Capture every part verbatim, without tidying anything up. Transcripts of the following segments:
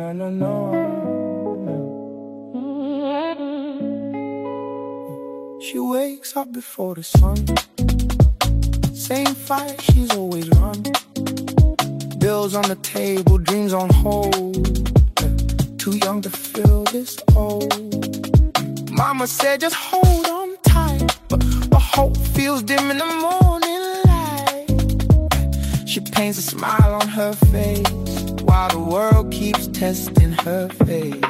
no, no, no. She wakes up before the sun. Same fight she's always run. Bills on the table, dreams on hold. Too young to feel this old. Mama said just hold on tight, but, but hope feels dim in the morning light. She paints a smile on her face while the world keeps testing her faith.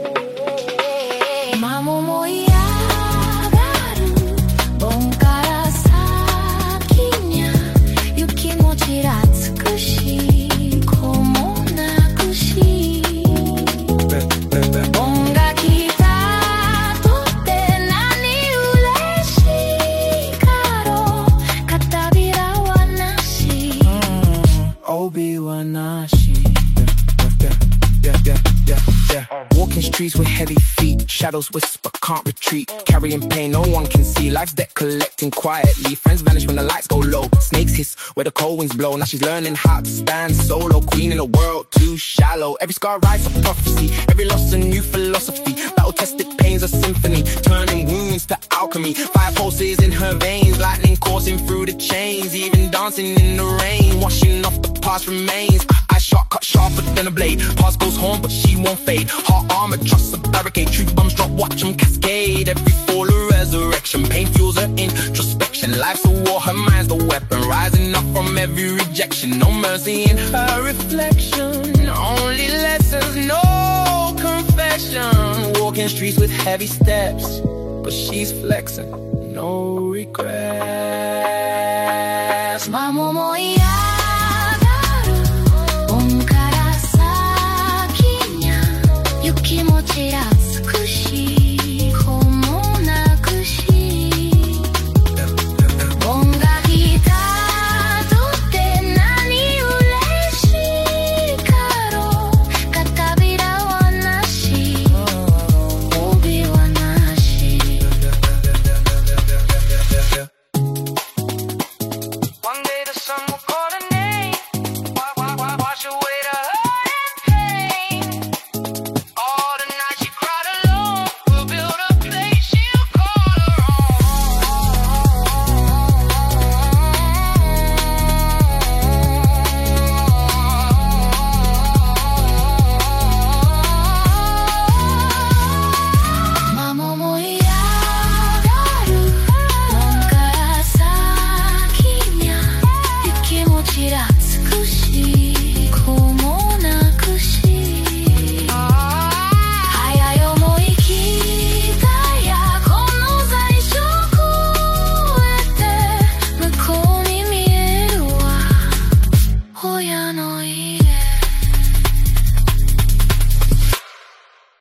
Mamaも嫌がるボンから先にゃ雪もちらつくし子もなくしボンが来たとって何嬉しいかろう片びらはなし帯はなし Yeah, yeah, yeah, yeah. Walking streets with heavy feet, shadows whisper, can't retreat. Carrying pain no one can see, life's debt collecting quietly. Friends vanish when the lights go low, snakes hiss where the cold winds blow. Now she's learning how to stand solo, queen in a world too shallow. Every scar writes a prophecy, every loss a new philosophy. Battle-tested pains a symphony, turning wounds to alchemy. Fire pulses in her veins, lightning coursing through the chains. Even dancing in the rain, washing off the past remains. Eyes sharp, cut sharper than a blade. Past goes home, but she won't fade. Heart armored, trust a barricade. Truth bombs drop, watch them cascade. Every fall a resurrection. Pain fuels her introspection. Life's a war, her mind's the weapon. Rising up from every rejection. No mercy in her reflection. Only lessons, no confession. Walking streets with heavy steps, but she's flexing. No regrets. Mamaも嫌